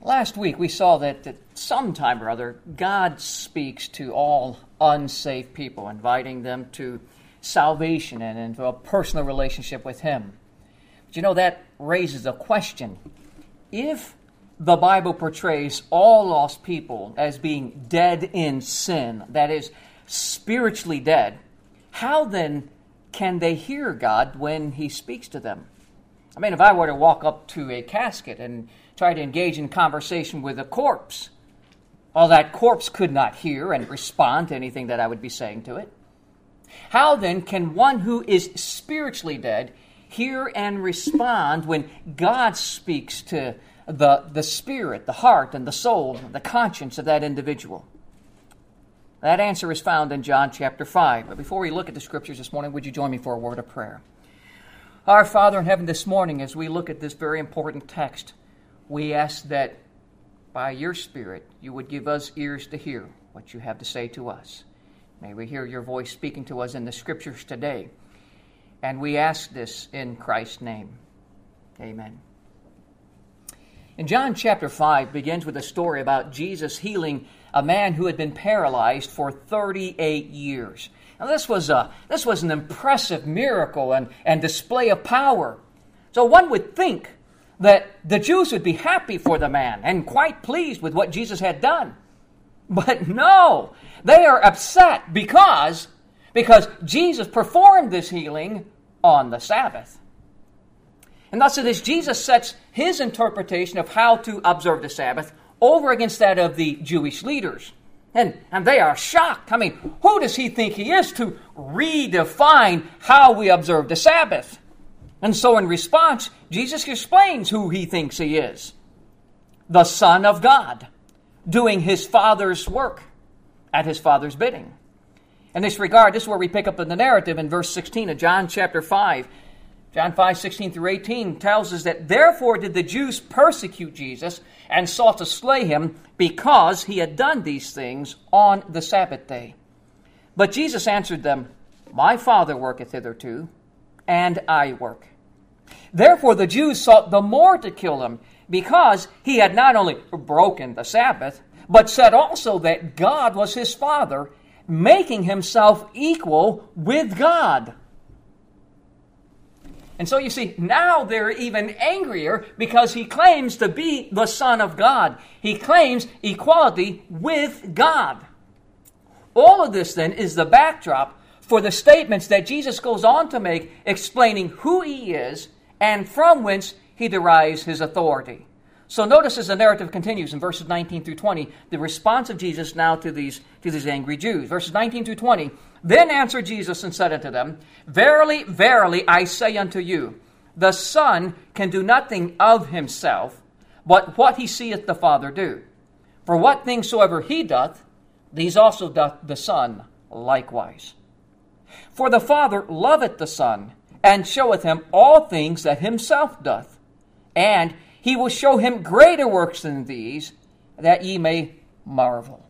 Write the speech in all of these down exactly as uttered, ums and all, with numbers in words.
Last week we saw that at some time or other, God speaks to all unsaved people, inviting them to salvation and into a personal relationship with Him. But you know, that raises a question. If the Bible portrays all lost people as being dead in sin, that is, spiritually dead, how then can they hear God when He speaks to them? I mean, if I were to walk up to a casket and try to engage in conversation with a corpse, well, that corpse could not hear and respond to anything that I would be saying to it. How then can one who is spiritually dead hear and respond when God speaks to the, the spirit, the heart, and the soul, the conscience of that individual? That answer is found in John chapter five. But before we look at the Scriptures this morning, would you join me for a word of prayer? Our Father in heaven, this morning, as we look at this very important text, we ask that by your Spirit you would give us ears to hear what you have to say to us. May we hear your voice speaking to us in the Scriptures today. And we ask this in Christ's name. Amen. In John chapter five begins with a story about Jesus healing a man who had been paralyzed for thirty-eight years. Now this was a this was an impressive miracle and, and display of power. So one would think that the Jews would be happy for the man and quite pleased with what Jesus had done. But no, they are upset because, because Jesus performed this healing on the Sabbath. And thus it is Jesus sets his interpretation of how to observe the Sabbath over against that of the Jewish leaders. And, and they are shocked. I mean, who does he think he is to redefine how we observe the Sabbath? And so in response, Jesus explains who he thinks he is. The Son of God, doing his Father's work at his Father's bidding. In this regard, this is where we pick up in the narrative in verse sixteen of John chapter five. John five, sixteen through eighteen tells us that therefore did the Jews persecute Jesus and sought to slay him because he had done these things on the Sabbath day. But Jesus answered them, My Father worketh hitherto, and I work. Therefore the Jews sought the more to kill him, because he had not only broken the Sabbath, but said also that God was his Father, making himself equal with God. And so you see, now they're even angrier because he claims to be the Son of God. He claims equality with God. All of this then is the backdrop for the statements that Jesus goes on to make, explaining who he is and from whence he derives his authority. So notice as the narrative continues in verses nineteen through twenty, the response of Jesus now to these, to these angry Jews. Verses nineteen through twenty, Then answered Jesus and said unto them, Verily, verily, I say unto you, the Son can do nothing of himself, but what he seeth the Father do. For what things soever he doth, these also doth the Son likewise. For the Father loveth the Son, and showeth him all things that himself doth. And he will show him greater works than these, that ye may marvel.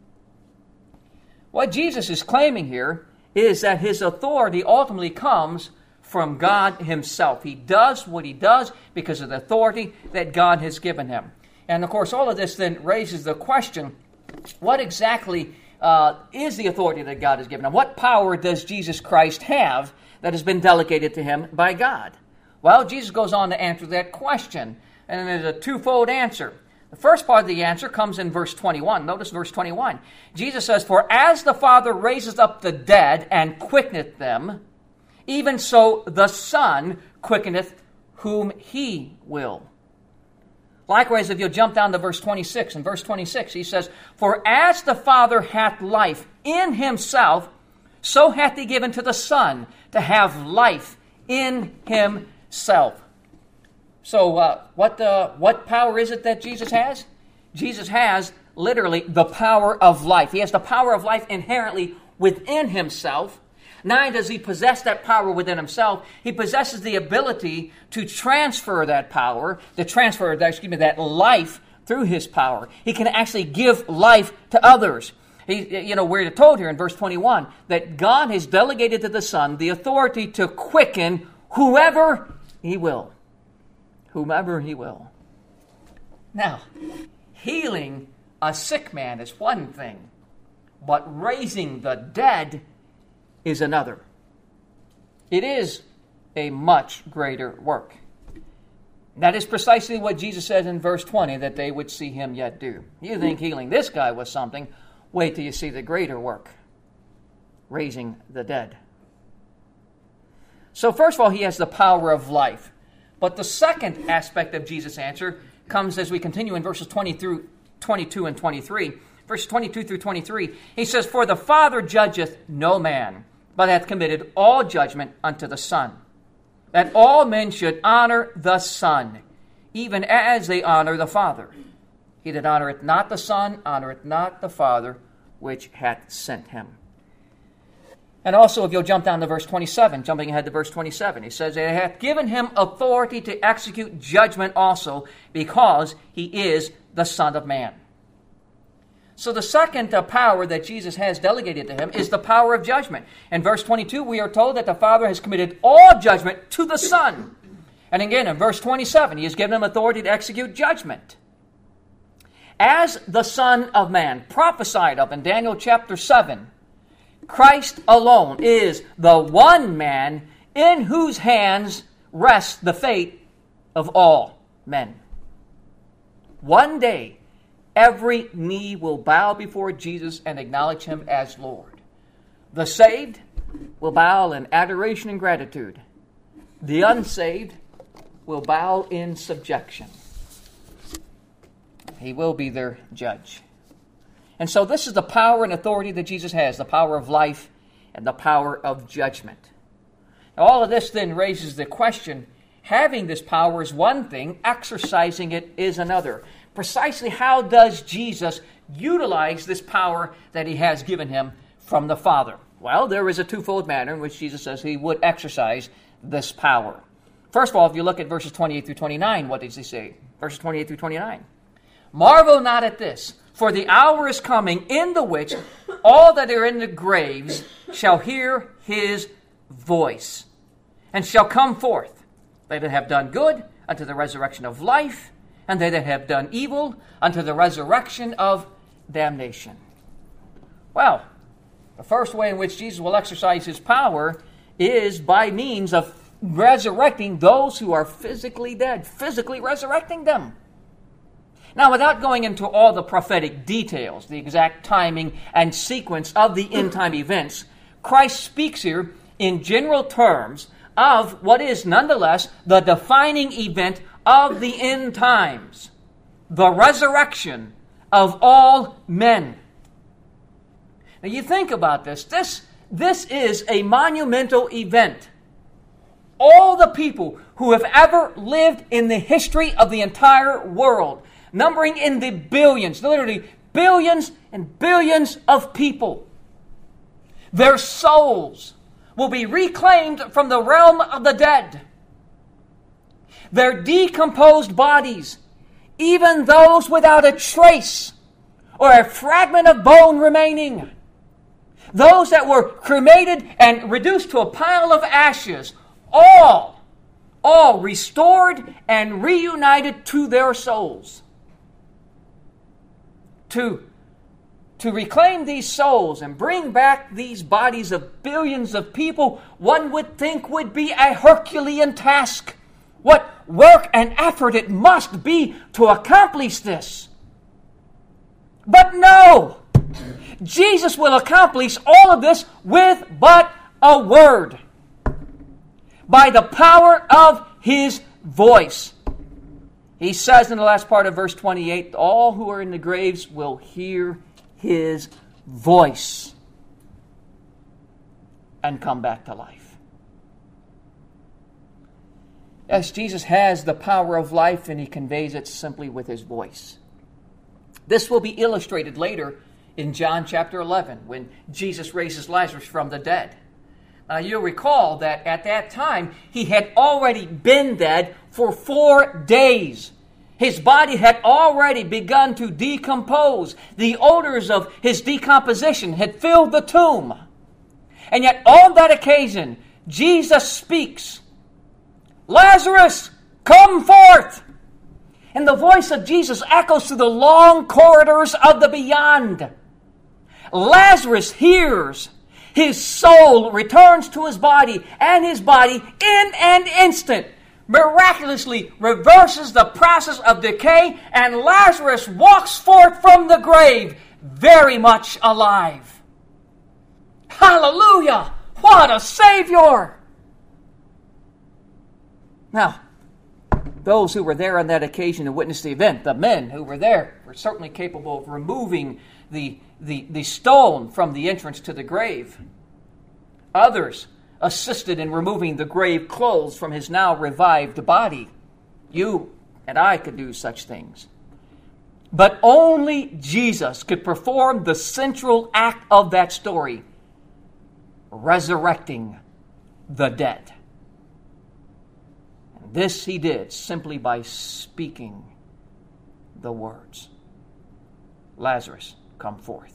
What Jesus is claiming here is that his authority ultimately comes from God himself. He does what he does because of the authority that God has given him. And of course, all of this then raises the question, what exactly uh, is the authority that God has given him? What power does Jesus Christ have that has been delegated to him by God? Well, Jesus goes on to answer that question. And there's a twofold answer. The first part of the answer comes in verse twenty-one. Notice verse twenty-one. Jesus says, For as the Father raises up the dead and quickeneth them, even so the Son quickeneth whom he will. Likewise, if you'll jump down to verse twenty-six, in verse twenty-six he says, For as the Father hath life in himself, so hath he given to the Son to have life in himself. So uh, what uh, what power is it that Jesus has? Jesus has literally the power of life. He has the power of life inherently within himself. Not only does he possess that power within himself, he possesses the ability to transfer that power, to transfer that, excuse me, that life through his power. He can actually give life to others. He, you know, we're told here in verse twenty-one that God has delegated to the Son the authority to quicken whoever he will. Whomever he will. Now, healing a sick man is one thing, but raising the dead is another. It is a much greater work. That is precisely what Jesus says in verse twenty, that they would see him yet do. You think healing this guy was something, wait till you see the greater work, raising the dead. So first of all, he has the power of life. But the second aspect of Jesus' answer comes as we continue in verses twenty through twenty-two and twenty-three. Verses twenty-two through twenty-three, he says, "For the Father judgeth no man, but hath committed all judgment unto the Son, that all men should honor the Son, even as they honor the Father. He that honoreth not the Son, honoreth not the Father, which hath sent him." And also, if you'll jump down to verse twenty-seven, jumping ahead to verse twenty-seven, he says, "It hath given him authority to execute judgment also, because he is the Son of Man." So the second uh, power that Jesus has delegated to him is the power of judgment. In verse twenty-two, we are told that the Father has committed all judgment to the Son. And again, in verse twenty-seven, he has given him authority to execute judgment. As the Son of Man, prophesied of in Daniel chapter seven, Christ alone is the one man in whose hands rests the fate of all men. One day, every knee will bow before Jesus and acknowledge him as Lord. The saved will bow in adoration and gratitude. The unsaved will bow in subjection. He will be their judge. And so this is the power and authority that Jesus has, the power of life and the power of judgment. Now, all of this then raises the question, having this power is one thing, exercising it is another. Precisely how does Jesus utilize this power that he has given him from the Father? Well, there is a twofold manner in which Jesus says he would exercise this power. First of all, if you look at verses twenty-eight through twenty-nine, what does he say? Verses twenty-eight through twenty-nine. "Marvel not at this, for the hour is coming in the which all that are in the graves shall hear his voice, and shall come forth, they that have done good unto the resurrection of life, and they that have done evil unto the resurrection of damnation." Well, the first way in which Jesus will exercise his power is by means of resurrecting those who are physically dead, physically resurrecting them. Now, without going into all the prophetic details, the exact timing and sequence of the end-time events, Christ speaks here in general terms of what is nonetheless the defining event of the end times, the resurrection of all men. Now, you think about this. This, this is a monumental event. All the people who have ever lived in the history of the entire world, numbering in the billions, literally billions and billions of people, their souls will be reclaimed from the realm of the dead. Their decomposed bodies, even those without a trace or a fragment of bone remaining, those that were cremated and reduced to a pile of ashes, all, all restored and reunited to their souls. To, to reclaim these souls and bring back these bodies of billions of people, one would think would be a Herculean task. What work and effort it must be to accomplish this. But no! Jesus will accomplish all of this with but a word. By the power of his voice. He says in the last part of verse twenty-eight, all who are in the graves will hear his voice and come back to life. Yes, Jesus has the power of life, and he conveys it simply with his voice. This will be illustrated later in John chapter eleven, when Jesus raises Lazarus from the dead. Now, you'll recall that at that time, he had already been dead for four days. His body had already begun to decompose. The odors of his decomposition had filled the tomb. And yet, on that occasion, Jesus speaks, "Lazarus, come forth!" And the voice of Jesus echoes through the long corridors of the beyond. Lazarus hears. His soul returns to his body, and his body, in an instant, miraculously reverses the process of decay, and Lazarus walks forth from the grave, very much alive. Hallelujah! What a Savior! Now, those who were there on that occasion to witness the event, the men who were there, were certainly capable of removing the, the, the stone from the entrance to the grave. Others assisted in removing the grave clothes from his now revived body. You and I could do such things. But only Jesus could perform the central act of that story, resurrecting the dead. And this he did simply by speaking the words, Lazarus, come forth.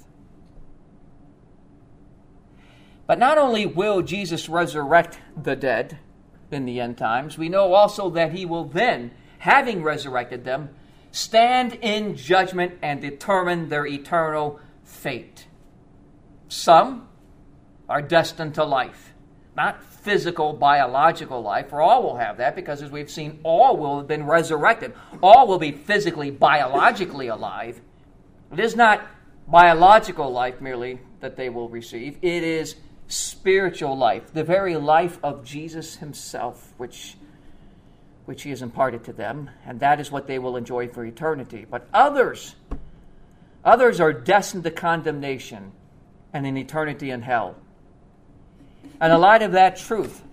But not only will Jesus resurrect the dead in the end times, we know also that he will then, having resurrected them, stand in judgment and determine their eternal fate. Some are destined to life, not physical, biological life, for all will have that, because as we've seen, all will have been resurrected. All will be physically, biologically alive. It is not biological life merely that they will receive. It is spiritual life, the very life of Jesus himself, which, which he has imparted to them, and that is what they will enjoy for eternity. But others, others are destined to condemnation and an eternity in hell. And in light of that truth,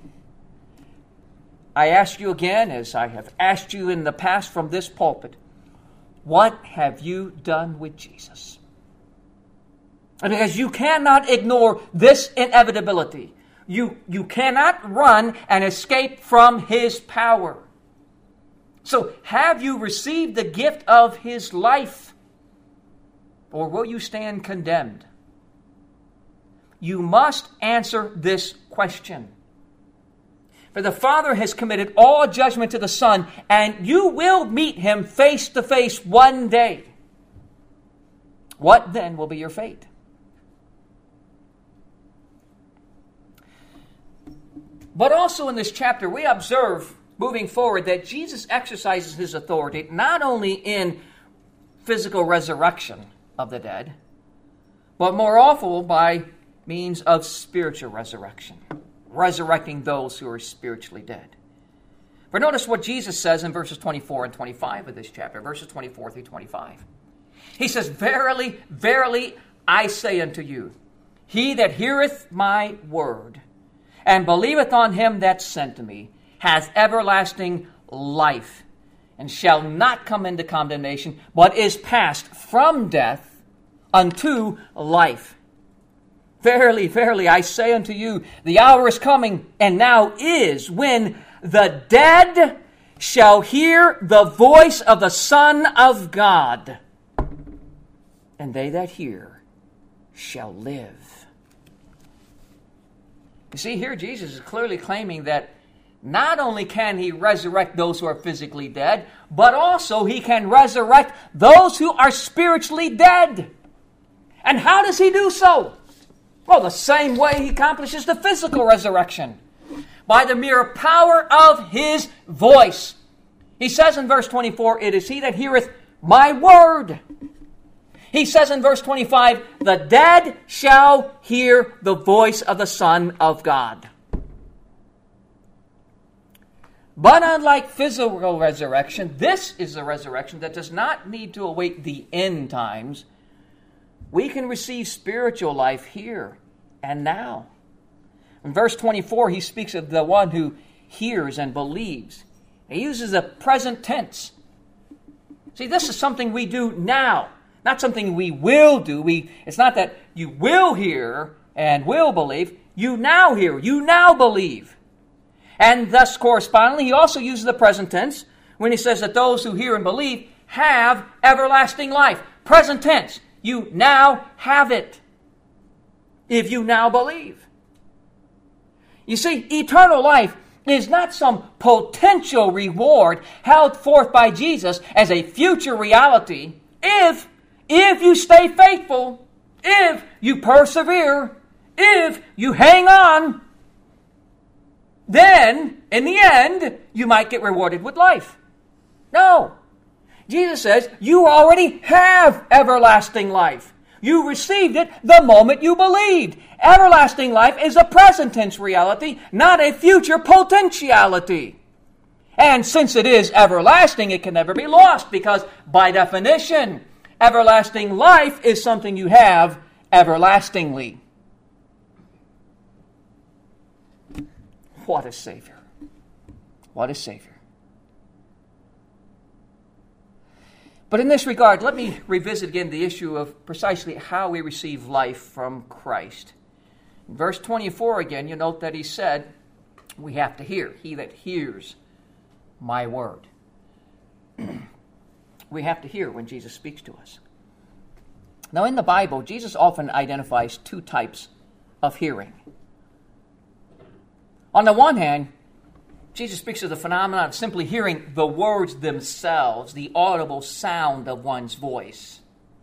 I ask you again, as I have asked you in the past from this pulpit, what have you done with Jesus? And because you cannot ignore this inevitability. You, you cannot run and escape from his power. So have you received the gift of his life? Or will you stand condemned? You must answer this question. For the Father has committed all judgment to the Son, and you will meet him face to face one day. What then will be your fate? But also in this chapter, we observe, moving forward, that Jesus exercises his authority not only in physical resurrection of the dead, but more awful by means of spiritual resurrection, resurrecting those who are spiritually dead. For notice what Jesus says in verses twenty-four and twenty-five of this chapter, verses twenty-four through twenty-five. He says, Verily, verily, I say unto you, he that heareth my word, and believeth on him that sent me, hath everlasting life, and shall not come into condemnation, but is passed from death unto life. Verily, verily, I say unto you, the hour is coming, and now is, when the dead shall hear the voice of the Son of God, and they that hear shall live. You see, here Jesus is clearly claiming that not only can he resurrect those who are physically dead, but also he can resurrect those who are spiritually dead. And how does he do so? Well, the same way he accomplishes the physical resurrection. By the mere power of his voice. He says in verse twenty-four, It is he that heareth my word. He says in verse twenty-five, The dead shall hear the voice of the Son of God. But unlike physical resurrection, this is a resurrection that does not need to await the end times. We can receive spiritual life here and now. In verse twenty-four, he speaks of the one who hears and believes. He uses a present tense. See, this is something we do now. Not something we will do. We, it's not that you will hear and will believe. You now hear. You now believe. And thus, correspondingly, he also uses the present tense when he says that those who hear and believe have everlasting life. Present tense. You now have it. If you now believe. You see, eternal life is not some potential reward held forth by Jesus as a future reality if, if you stay faithful, if you persevere, if you hang on. Then, in the end, you might get rewarded with life. No. Jesus says, you already have everlasting life. You received it the moment you believed. Everlasting life is a present tense reality, not a future potentiality. And since it is everlasting, it can never be lost because, by definition, everlasting life is something you have everlastingly. What a Savior. What a Savior. But in this regard, let me revisit again the issue of precisely how we receive life from Christ. In verse twenty-four again, you note that he said, we have to hear. He that hears my word. We have to hear when Jesus speaks to us. Now in the Bible, Jesus often identifies two types of hearing. On the one hand, Jesus speaks of the phenomenon of simply hearing the words themselves, the audible sound of one's voice.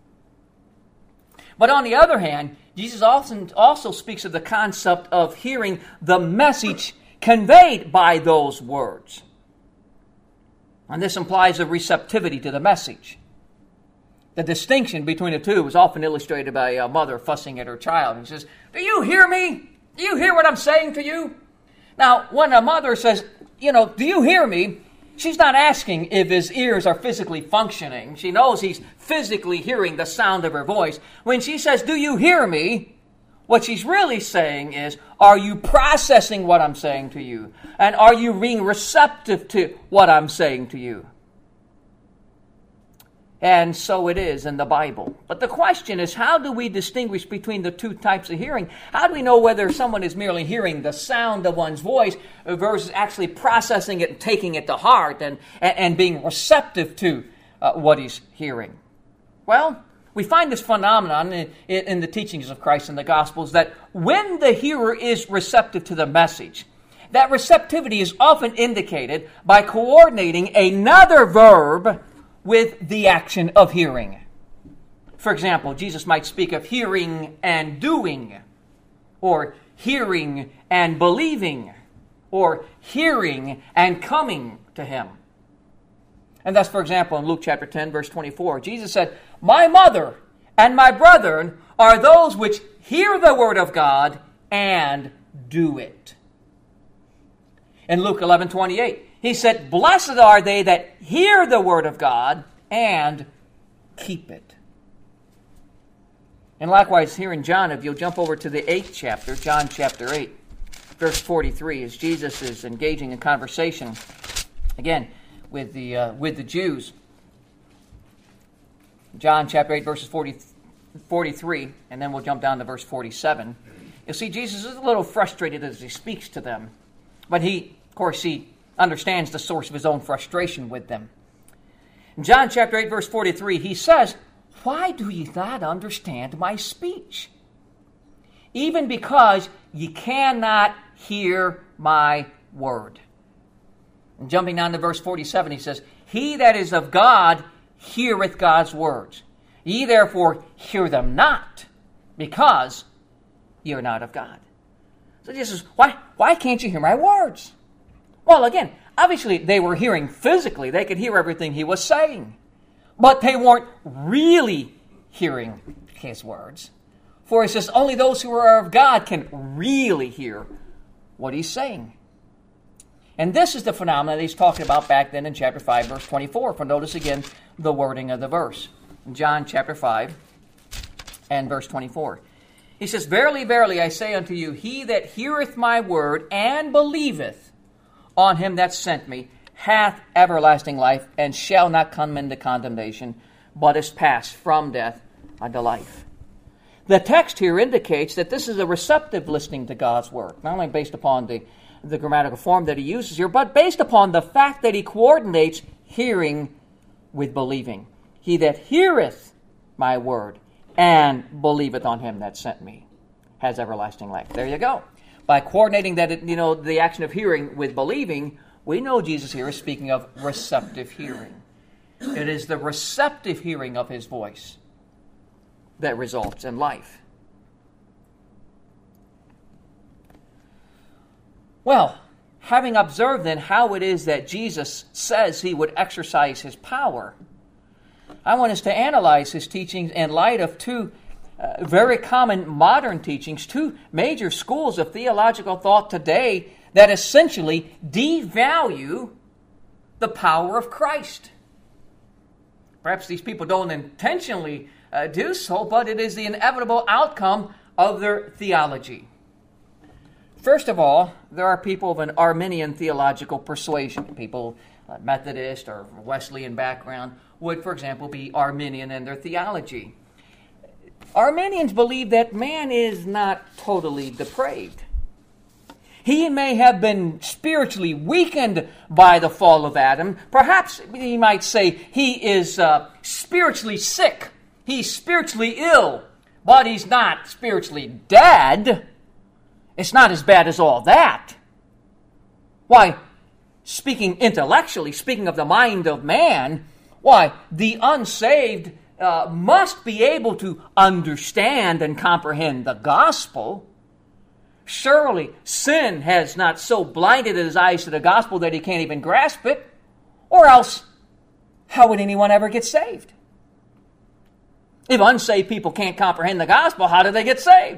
But on the other hand, Jesus often also speaks of the concept of hearing the message conveyed by those words. And this implies a receptivity to the message. The distinction between the two is often illustrated by a mother fussing at her child. And says, do you hear me? Do you hear what I'm saying to you? Now, when a mother says, you know, do you hear me? She's not asking if his ears are physically functioning. She knows he's physically hearing the sound of her voice. When she says, do you hear me? What she's really saying is, are you processing what I'm saying to you? And are you being receptive to what I'm saying to you? And so it is in the Bible. But the question is, how do we distinguish between the two types of hearing? How do we know whether someone is merely hearing the sound of one's voice versus actually processing it and taking it to heart and, and, and being receptive to uh, what he's hearing? Well, we find this phenomenon in, in the teachings of Christ in the Gospels that when the hearer is receptive to the message, that receptivity is often indicated by coordinating another verb with the action of hearing. For example, Jesus might speak of hearing and doing, or hearing and believing, or hearing and coming to him. And thus, for example, in Luke chapter ten, verse twenty-four, Jesus said, my mother and my brethren are those which hear the word of God and do it. In Luke eleven twenty-eight, he said, blessed are they that hear the word of God and keep it. And likewise here in John, if you'll jump over to the eighth chapter, John chapter eight, verse forty-three, as Jesus is engaging in conversation, again, with the uh, with the Jews. John chapter eight, verses forty, forty-three, and then we'll jump down to verse forty-seven. You'll see Jesus is a little frustrated as he speaks to them. But he, of course, he understands the source of his own frustration with them. In John chapter eight, verse forty-three, he says, why do ye not understand my speech? Even because ye cannot hear my word. And jumping down to verse forty-seven, he says, he that is of God heareth God's words. Ye therefore hear them not, because ye are not of God. So Jesus says, why, why can't you hear my words? Well, again, obviously they were hearing physically. They could hear everything he was saying. But they weren't really hearing his words. For he says, only those who are of God can really hear what he's saying. And this is the phenomenon that he's talking about back then in chapter five, verse twenty-four. For notice again the wording of the verse. In John chapter five and verse twenty-four. He says, verily, verily, I say unto you, he that heareth my word and believeth on him that sent me hath everlasting life, and shall not come into condemnation, but is passed from death unto life. The text here indicates that this is a receptive listening to God's word, not only based upon the, the grammatical form that he uses here, but based upon the fact that he coordinates hearing with believing. He that heareth my word and believeth on him that sent me has everlasting life. There you go. by coordinating that, you know, the action of hearing with believing, we know Jesus here is speaking of receptive hearing. It is the receptive hearing of his voice that results in life. Well, having observed then how it is that Jesus says he would exercise his power, I want us to analyze his teachings in light of two uh, very common modern teachings, two major schools of theological thought today that essentially devalue the power of Christ. Perhaps these people don't intentionally uh, do so, but it is the inevitable outcome of their theology. First of all, there are people of an Arminian theological persuasion. People, uh, Methodist or Wesleyan background, would, for example, be Arminian in their theology. Arminians believe that man is not totally depraved. He may have been spiritually weakened by the fall of Adam. Perhaps he might say he is uh, spiritually sick. He's spiritually ill, but he's not spiritually dead. It's not as bad as all that. Why, speaking intellectually, speaking of the mind of man, why, the unsaved uh, must be able to understand and comprehend the gospel. Surely sin has not so blinded his eyes to the gospel that he can't even grasp it, or else how would anyone ever get saved? If unsaved people can't comprehend the gospel, how do they get saved?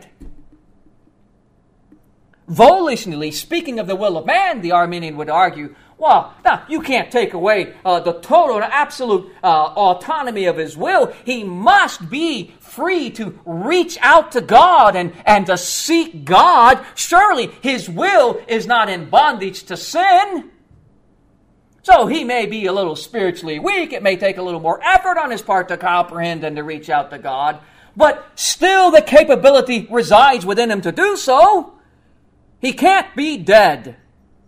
Volitionally, speaking of the will of man, the Arminian would argue, well, now, you can't take away uh, the total and absolute uh, autonomy of his will. He must be free to reach out to God and, and to seek God. Surely his will is not in bondage to sin. So he may be a little spiritually weak. It may take a little more effort on his part to comprehend and to reach out to God. But still the capability resides within him to do so. He can't be dead.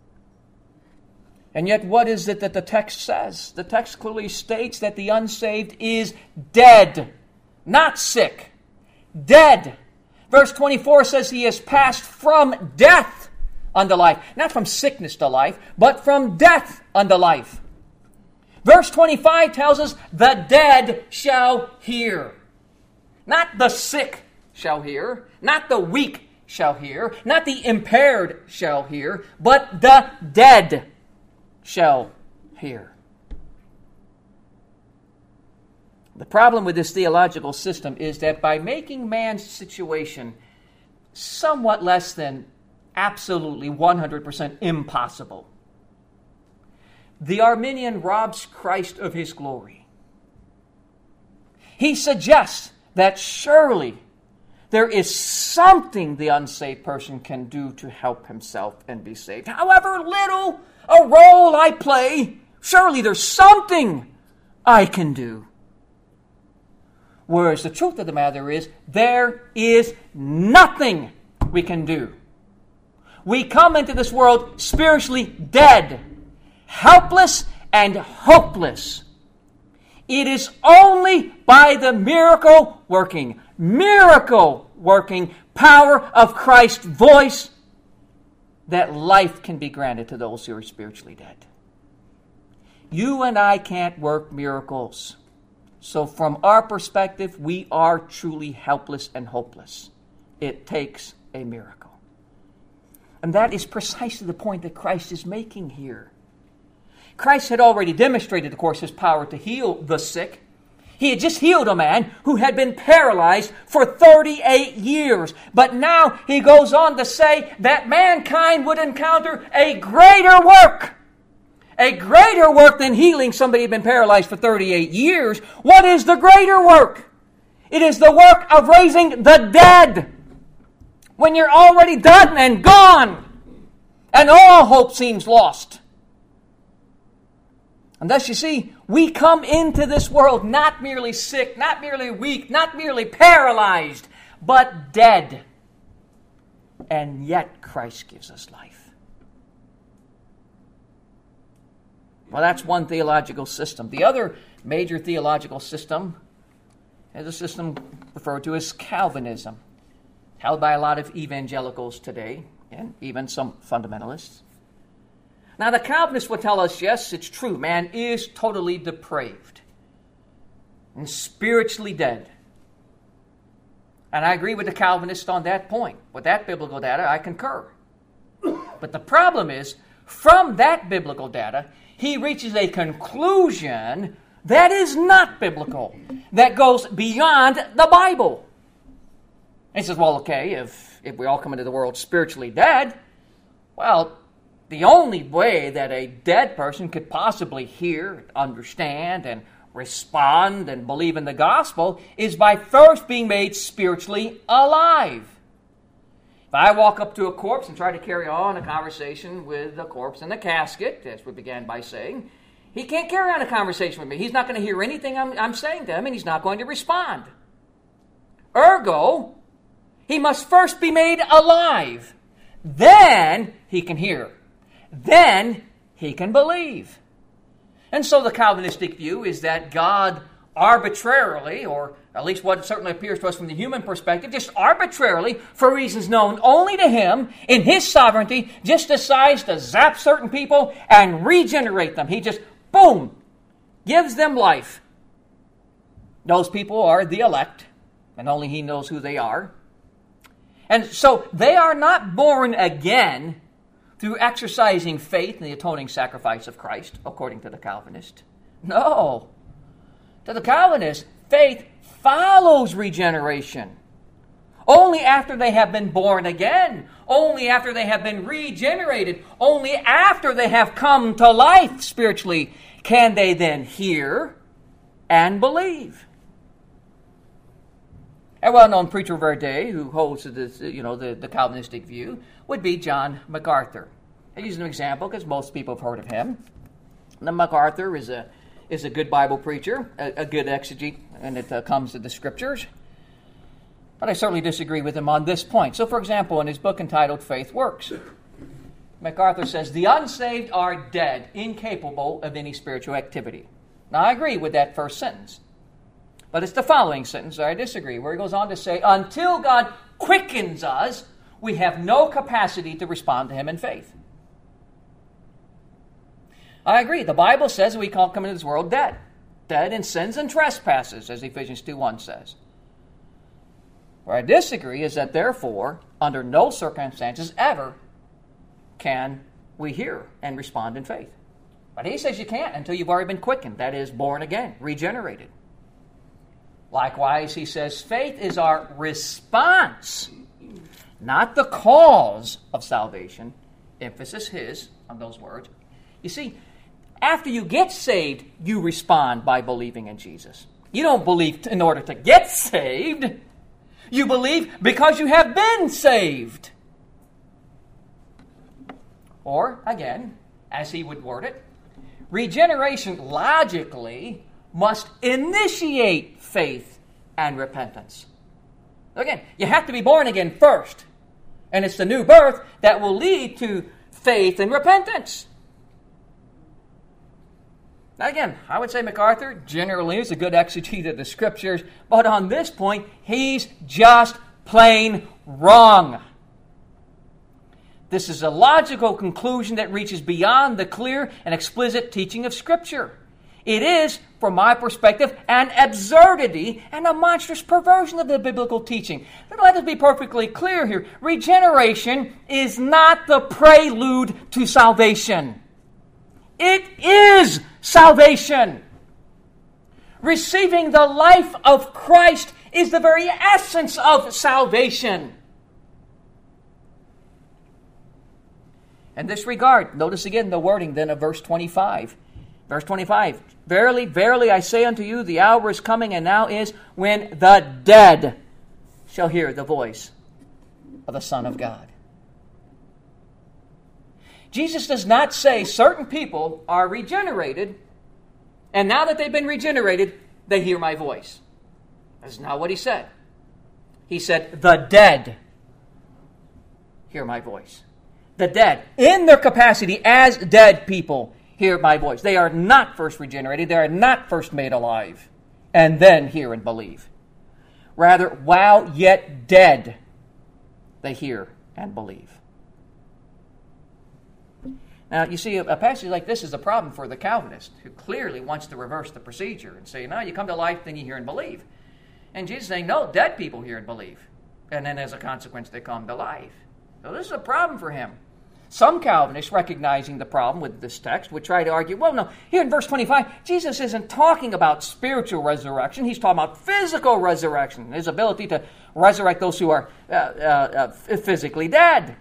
And yet, what is it that the text says? The text clearly states that the unsaved is dead, not sick. Dead. Verse twenty-four says he has passed from death unto life. Not from sickness to life, but from death unto life. Verse twenty-five tells us the dead shall hear. Not the sick shall hear, not the weak shall hear, not the impaired shall hear, but the dead shall hear. The problem with this theological system is that by making man's situation somewhat less than absolutely one hundred percent impossible, the Arminian robs Christ of his glory. He suggests that surely there is something the unsaved person can do to help himself and be saved. However little a role I play, surely there's something I can do. Whereas the truth of the matter is, there is nothing we can do. We come into this world spiritually dead, helpless and hopeless. It is only by the miracle working, miracle working power of Christ's voice that life can be granted to those who are spiritually dead. You and I can't work miracles. So from our perspective, we are truly helpless and hopeless. It takes a miracle. And that is precisely the point that Christ is making here. Christ had already demonstrated, of course, his power to heal the sick. He had just healed a man who had been paralyzed for thirty-eight years. But now he goes on to say that mankind would encounter a greater work. A greater work than healing somebody who had been paralyzed for thirty-eight years. What is the greater work? It is the work of raising the dead. When you're already done and gone, and all hope seems lost. And thus, you see, we come into this world not merely sick, not merely weak, not merely paralyzed, but dead. And yet Christ gives us life. Well, that's one theological system. The other major theological system is a system referred to as Calvinism, held by a lot of evangelicals today. and even some fundamentalists. Now, the Calvinists will tell us, yes, it's true, man is totally depraved and spiritually dead. And I agree with the Calvinists on that point. With that biblical data, I concur. But the problem is, from that biblical data, he reaches a conclusion that is not biblical, that goes beyond the Bible. And he says, well, okay, if, if we all come into the world spiritually dead, well, the only way that a dead person could possibly hear, understand, and respond and believe in the gospel is by first being made spiritually alive. If I walk up to a corpse and try to carry on a conversation with the corpse in the casket, as we began by saying, he can't carry on a conversation with me. He's not going to hear anything I'm, I'm saying to him, and he's not going to respond. Ergo, he must first be made alive. Then he can hear. Then he can believe. And so the Calvinistic view is that God arbitrarily, or at least what certainly appears to us from the human perspective, just arbitrarily, for reasons known only to him, in his sovereignty, just decides to zap certain people and regenerate them. He just, boom, gives them life. Those people are the elect, and only he knows who they are. And so they are not born again through exercising faith in the atoning sacrifice of Christ, according to the Calvinist. No. To the Calvinist, faith follows regeneration. Only after they have been born again, only after they have been regenerated, only after they have come to life spiritually, can they then hear and believe. A well-known preacher of our day who holds this, you know, the, the Calvinistic view would be John MacArthur. I use an example because most people have heard of him. Now, MacArthur is a is a good Bible preacher, a, a good exegete when it uh, comes to the Scriptures. But I certainly disagree with him on this point. So, for example, in his book entitled Faith Works, MacArthur says, the unsaved are dead, incapable of any spiritual activity. Now, I agree with that first sentence. But it's the following sentence that I disagree, where he goes on to say, until God quickens us, we have no capacity to respond to him in faith. I agree. The Bible says we can't come into this world dead. Dead in sins and trespasses, as Ephesians two one says. Where I disagree is that, therefore, under no circumstances ever can we hear and respond in faith. But he says you can't until you've already been quickened, that is, born again, regenerated. Likewise, he says, faith is our response, not the cause of salvation. Emphasis his on those words. You see, after you get saved, you respond by believing in Jesus. You don't believe in order to get saved. You believe because you have been saved. Or, again, as he would word it, regeneration logically must initiate faith and repentance. Again, you have to be born again first. And it's the new birth that will lead to faith and repentance. Now again, I would say MacArthur generally is a good exegete of the Scriptures, but on this point, he's just plain wrong. This is a logical conclusion that reaches beyond the clear and explicit teaching of Scripture. It is, from my perspective, an absurdity and a monstrous perversion of the biblical teaching. But let us be perfectly clear here. Regeneration is not the prelude to salvation. It is salvation. Receiving the life of Christ is the very essence of salvation. In this regard, notice again the wording then of verse twenty-five. Verse twenty-five, verily, verily, I say unto you, the hour is coming, and now is, when the dead shall hear the voice of the Son of God. Jesus does not say certain people are regenerated, and now that they've been regenerated, they hear my voice. That's not what he said. He said, the dead hear my voice. The dead, in their capacity as dead people, hear my voice. They are not first regenerated. They are not first made alive, and then hear and believe. Rather, while yet dead, they hear and believe. Now, you see, a passage like this is a problem for the Calvinist, who clearly wants to reverse the procedure and say, no, you come to life, then you hear and believe. And Jesus is saying, no, dead people hear and believe. And then as a consequence, they come to life. So this is a problem for him. Some Calvinists, recognizing the problem with this text, would try to argue, well, no, here in verse twenty-five, Jesus isn't talking about spiritual resurrection. He's talking about physical resurrection, his ability to resurrect those who are uh, uh, uh, physically dead.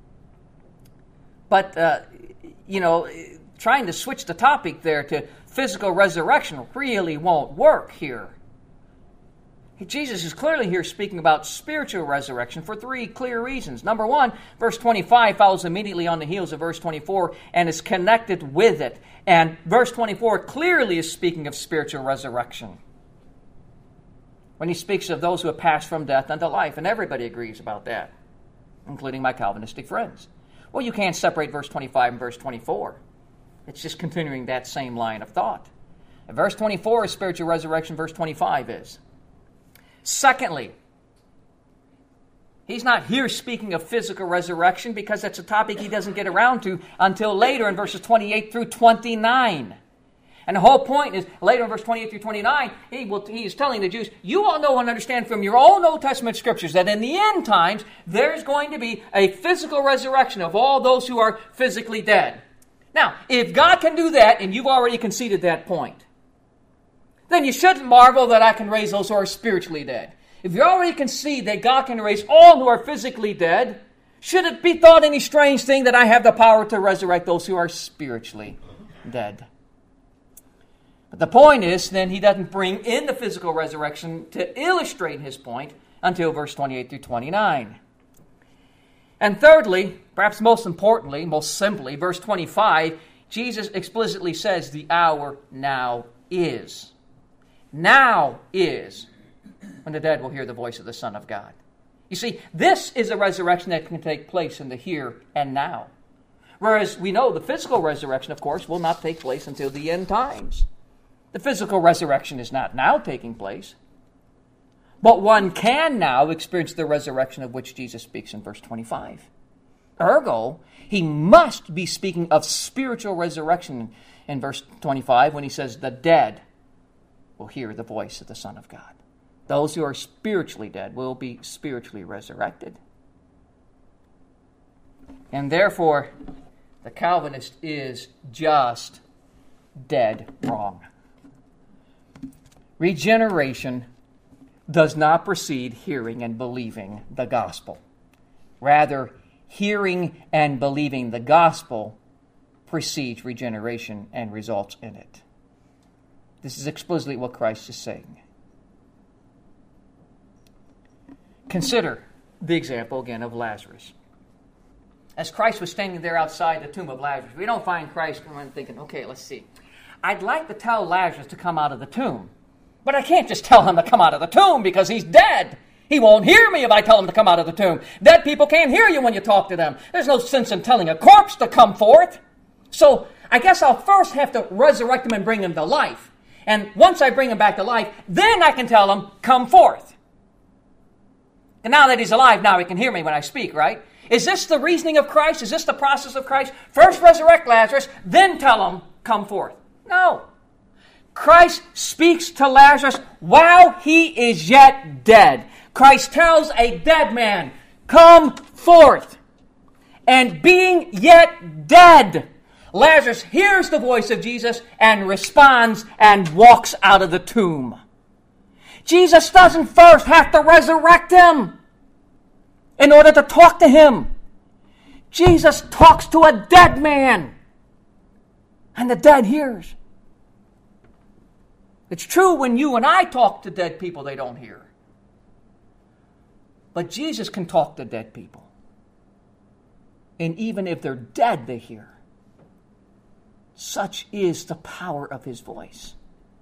But, uh, you know, trying to switch the topic there to physical resurrection really won't work here. Jesus is clearly here speaking about spiritual resurrection for three clear reasons. Number one, verse twenty-five follows immediately on the heels of verse twenty-four and is connected with it. And verse twenty-four clearly is speaking of spiritual resurrection when he speaks of those who have passed from death unto life. And everybody agrees about that, including my Calvinistic friends. Well, you can't separate verse twenty-five and verse twenty-four. It's just continuing that same line of thought. And verse twenty-four is spiritual resurrection, verse twenty-five is. Secondly, he's not here speaking of physical resurrection because that's a topic he doesn't get around to until later in verses twenty-eight through twenty-nine. And the whole point is, later in verse twenty-eight through twenty-nine, he, will, he is telling the Jews, you all know and understand from your own Old Testament scriptures that in the end times, there's going to be a physical resurrection of all those who are physically dead. Now, if God can do that, and you've already conceded that point, then you shouldn't marvel that I can raise those who are spiritually dead. If you already concede that God can raise all who are physically dead, should it be thought any strange thing that I have the power to resurrect those who are spiritually dead? But the point is, then, he doesn't bring in the physical resurrection to illustrate his point until verse twenty-eight through twenty-nine. And thirdly, perhaps most importantly, most simply, verse twenty-five, Jesus explicitly says the hour now is. Now is when the dead will hear the voice of the Son of God. You see, this is a resurrection that can take place in the here and now. Whereas we know the physical resurrection, of course, will not take place until the end times. The physical resurrection is not now taking place. But one can now experience the resurrection of which Jesus speaks in verse twenty-five. Ergo, he must be speaking of spiritual resurrection in verse twenty-five when he says the dead will hear the voice of the Son of God. Those who are spiritually dead will be spiritually resurrected. And therefore, the Calvinist is just dead wrong. Regeneration does not precede hearing and believing the gospel. Rather, hearing and believing the gospel precedes regeneration and results in it. This is explicitly what Christ is saying. Consider the example again of Lazarus. As Christ was standing there outside the tomb of Lazarus, we don't find Christ thinking, okay, let's see. I'd like to tell Lazarus to come out of the tomb, but I can't just tell him to come out of the tomb because he's dead. He won't hear me if I tell him to come out of the tomb. Dead people can't hear you when you talk to them. There's no sense in telling a corpse to come forth. So I guess I'll first have to resurrect him and bring him to life. And once I bring him back to life, then I can tell him, come forth. And now that he's alive, now he can hear me when I speak, right? Is this the reasoning of Christ? Is this the process of Christ? First resurrect Lazarus, then tell him, come forth. No. Christ speaks to Lazarus while he is yet dead. Christ tells a dead man, come forth. And being yet dead, Lazarus hears the voice of Jesus and responds and walks out of the tomb. Jesus doesn't first have to resurrect him in order to talk to him. Jesus talks to a dead man, and the dead hears. It's true when you and I talk to dead people, they don't hear. But Jesus can talk to dead people. And even if they're dead, they hear. Such is the power of his voice.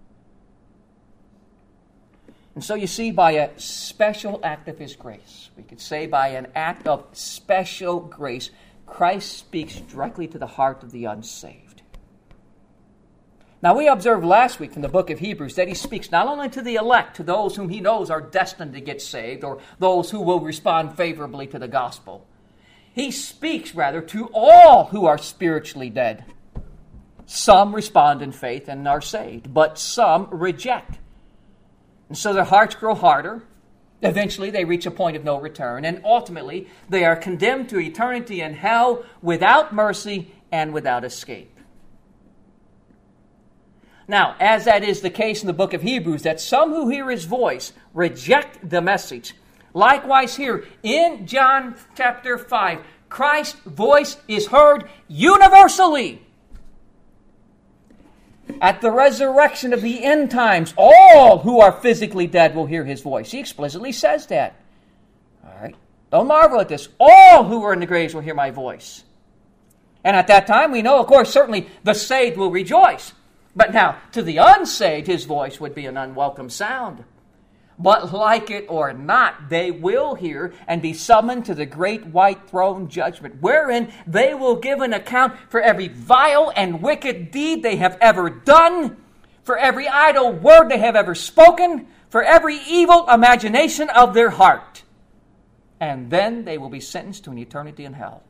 And so you see, by a special act of his grace, we could say by an act of special grace, Christ speaks directly to the heart of the unsaved. Now, we observed last week from the book of Hebrews that he speaks not only to the elect, to those whom he knows are destined to get saved, or those who will respond favorably to the gospel. He speaks, rather, to all who are spiritually dead. Some respond in faith and are saved, but some reject. And so their hearts grow harder. Eventually, they reach a point of no return, and ultimately, they are condemned to eternity in hell without mercy and without escape. Now, as that is the case in the book of Hebrews, that some who hear his voice reject the message, likewise here in John chapter five, Christ's voice is heard universally. At the resurrection of the end times, all who are physically dead will hear his voice. He explicitly says that. All right. Don't marvel at this. All who are in the graves will hear my voice. And at that time, we know, of course, certainly the saved will rejoice. But now, to the unsaved, his voice would be an unwelcome sound. But like it or not, they will hear and be summoned to the great white throne judgment, wherein they will give an account for every vile and wicked deed they have ever done, for every idle word they have ever spoken, for every evil imagination of their heart. And then they will be sentenced to an eternity in hell.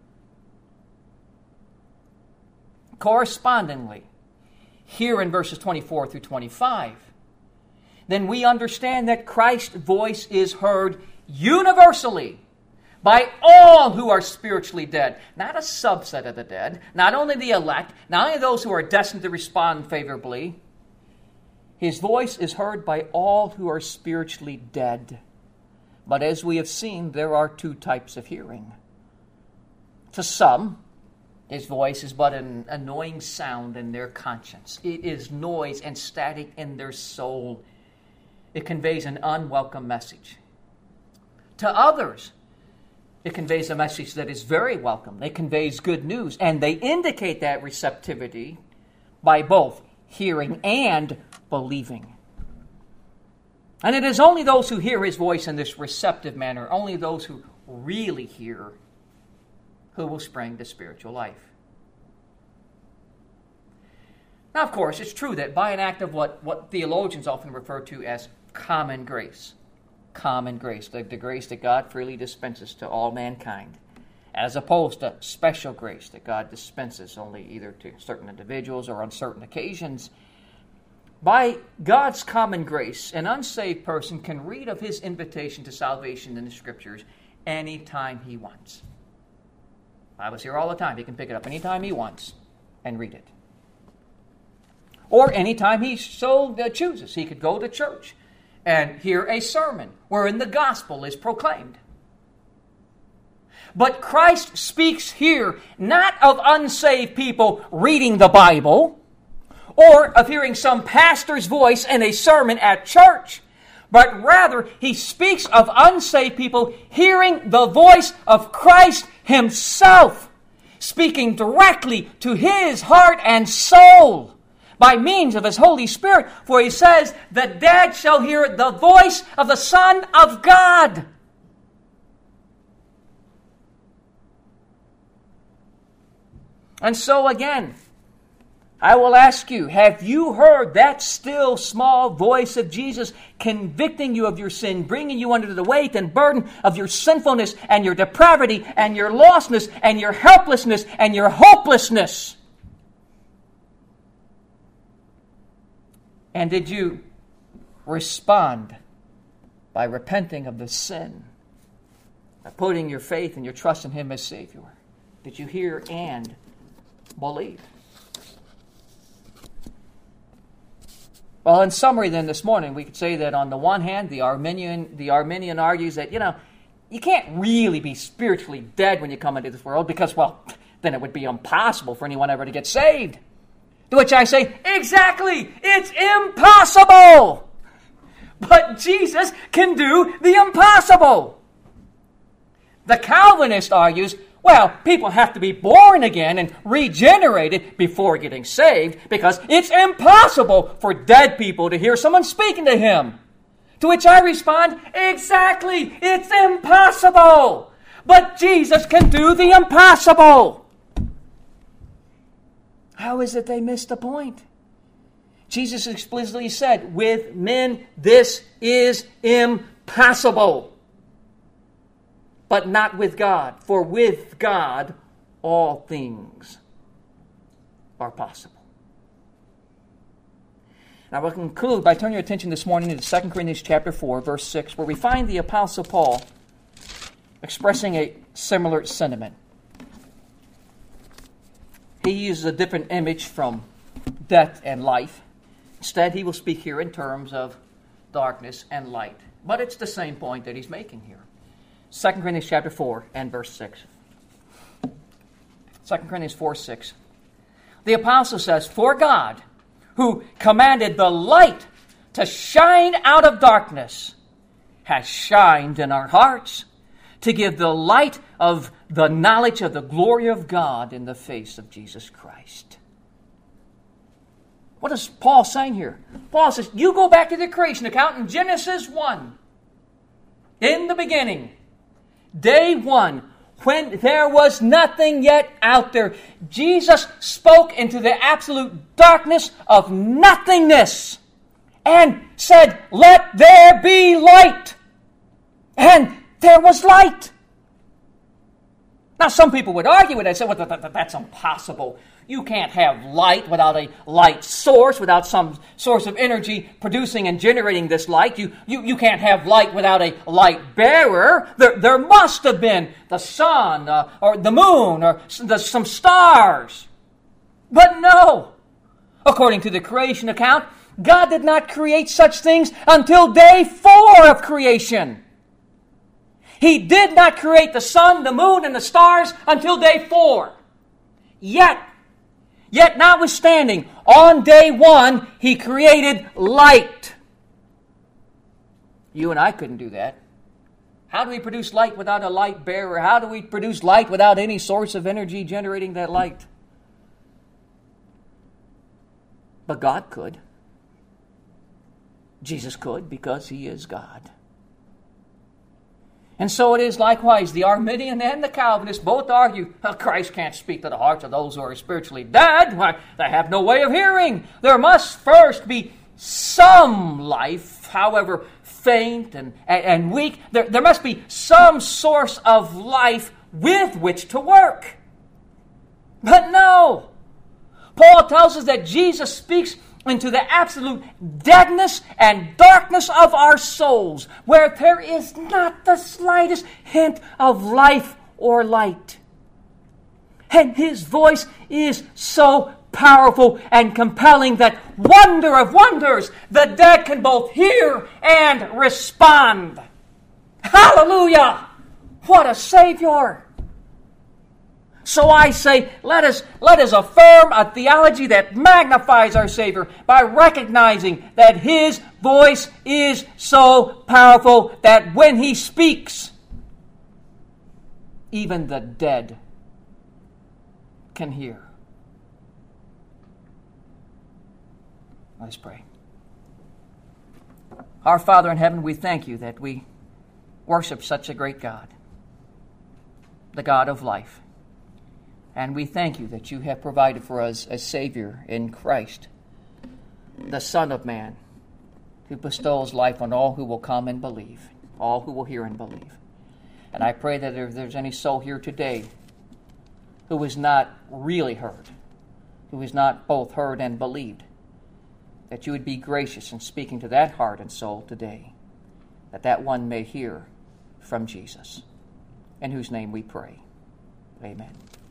Correspondingly, here in verses twenty-four through twenty-five, then we understand that Christ's voice is heard universally by all who are spiritually dead. Not a subset of the dead, not only the elect, not only those who are destined to respond favorably. His voice is heard by all who are spiritually dead. But as we have seen, there are two types of hearing. To some, his voice is but an annoying sound in their conscience. It is noise and static in their soul. It conveys an unwelcome message. To others, it conveys a message that is very welcome. It conveys good news, and they indicate that receptivity by both hearing and believing. And it is only those who hear his voice in this receptive manner, only those who really hear, who will spring to spiritual life. Now, of course, it's true that by an act of what, what theologians often refer to as common grace, common grace, the, the grace that God freely dispenses to all mankind, as opposed to special grace that God dispenses only either to certain individuals or on certain occasions. By God's common grace, an unsaved person can read of his invitation to salvation in the Scriptures anytime he wants. The Bible's here all the time. He can pick it up anytime he wants and read it. Or anytime he so chooses. He could go to church and hear a sermon wherein the gospel is proclaimed. But Christ speaks here not of unsaved people reading the Bible or of hearing some pastor's voice in a sermon at church, but rather he speaks of unsaved people hearing the voice of Christ himself, speaking directly to his heart and soul by means of his Holy Spirit. For he says, the dead shall hear the voice of the Son of God. And so again, I will ask you, have you heard that still small voice of Jesus convicting you of your sin, bringing you under the weight and burden of your sinfulness and your depravity and your lostness and your helplessness and your hopelessness? And did you respond by repenting of the sin, by putting your faith and your trust in him as Savior? Did you hear and believe? Well, in summary then this morning, we could say that on the one hand, the Arminian, the Arminian argues that, you know, you can't really be spiritually dead when you come into this world because, well, then it would be impossible for anyone ever to get saved. To which I say, exactly, it's impossible. But Jesus can do the impossible. The Calvinist argues, well, people have to be born again and regenerated before getting saved because it's impossible for dead people to hear someone speaking to him. To which I respond, exactly, it's impossible. But Jesus can do the impossible. How is it they missed the point? Jesus explicitly said, with men this is impossible. but not with God. For with God all things are possible. Now we'll conclude by turning your attention this morning to Second Corinthians chapter four, verse six, where we find the Apostle Paul expressing a similar sentiment. He uses a different image from death and life. Instead, he will speak here in terms of darkness and light. But it's the same point that he's making here. Second Corinthians chapter four and verse six. Second Corinthians four, six. The apostle says, "For God, who commanded the light to shine out of darkness, has shined in our hearts to give the light of the knowledge of the glory of God in the face of Jesus Christ." What is Paul saying here? Paul says, you go back to the creation account in Genesis one. In the beginning, day one, when there was nothing yet out there, Jesus spoke into the absolute darkness of nothingness and said, "Let there be light." And there was light. Now, some people would argue with that and say, well, that, that, that's impossible. You can't have light without a light source, without some source of energy producing and generating this light. You, you, you can't have light without a light bearer. There, there must have been the sun uh, or the moon or the, some stars. But no. According to the creation account, God did not create such things until day four of creation. He did not create the sun, the moon, and the stars until day four. Yet, yet notwithstanding, on day one, He created light. You and I couldn't do that. How do we produce light without a light bearer? How do we produce light without any source of energy generating that light? But God could. Jesus could because He is God. And so it is likewise. The Arminian and the Calvinist both argue, oh, Christ can't speak to the hearts of those who are spiritually dead. Why, they have no way of hearing. There must first be some life, however faint and, and, and weak. There, there must be some source of life with which to work. But no. Paul tells us that Jesus speaks into the absolute deadness and darkness of our souls, where there is not the slightest hint of life or light. And His voice is so powerful and compelling that, wonder of wonders, the dead can both hear and respond. Hallelujah! What a Savior! So I say, let us, let us affirm a theology that magnifies our Savior by recognizing that His voice is so powerful that when He speaks, even the dead can hear. Let's pray. Our Father in heaven, we thank You that we worship such a great God, the God of life. And we thank You that You have provided for us a Savior in Christ, the Son of Man, who bestows life on all who will come and believe, all who will hear and believe. And I pray that if there's any soul here today who is not really heard, who is not both heard and believed, that You would be gracious in speaking to that heart and soul today, that that one may hear from Jesus, in whose name we pray. Amen.